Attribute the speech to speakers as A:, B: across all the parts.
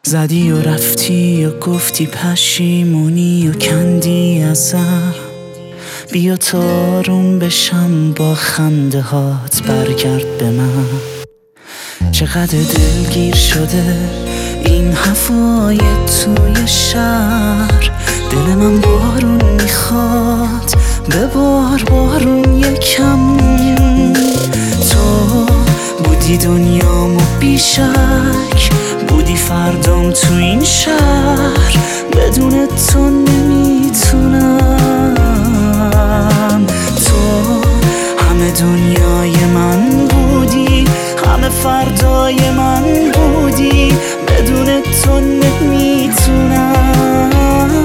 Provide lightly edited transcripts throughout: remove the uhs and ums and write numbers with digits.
A: زدی و رفتی و گفتی پشیمونی و کندی ازم. بیا تارون بشم با خنده هات، برگرد به من. چقدر دلگیر شده این هوای توی شهر. دل من بارون میخواد، ببار بارون یکم. تو بودی دنیامو بیشک، بودی فردام تو این شهر. بدون تو نمیتونم. تو همه دنیای من بودی، همه فردای من بودی. بدون تو نمیتونم.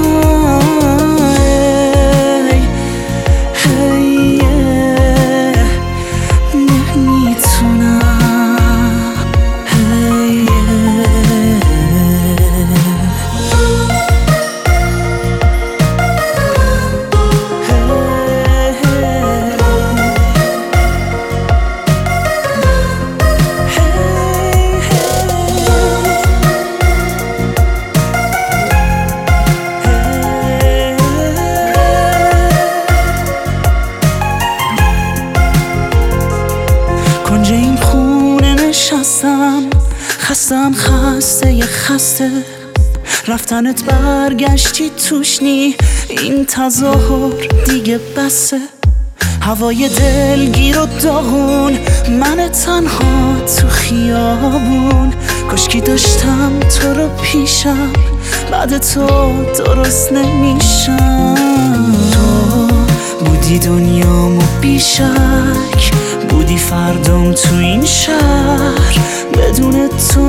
A: کنج این خونه نشستم، خستم، خسته خسته. رفتنت برگشتی توش نی، این تظاهر دیگه بسه. هوای دلگیر و داغون، من تنها تو خیابون. کاشکی داشتم تو رو پیشم، بعد تو درست نمیشم. تو بودی دنیامو بیشک، بودی فردام تو این شهر. بدون تو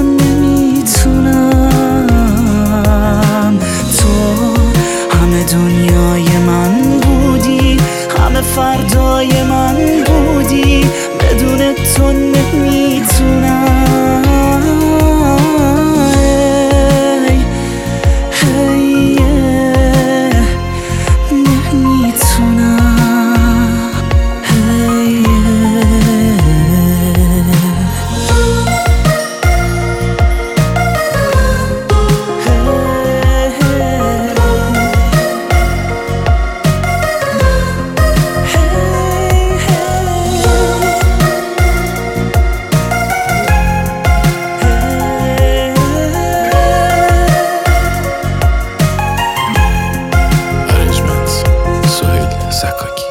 A: نمیتونم. تو همه دنیای من بودی، همه فردای من بودی. بدون تو نمیتونم.
B: Sakaki.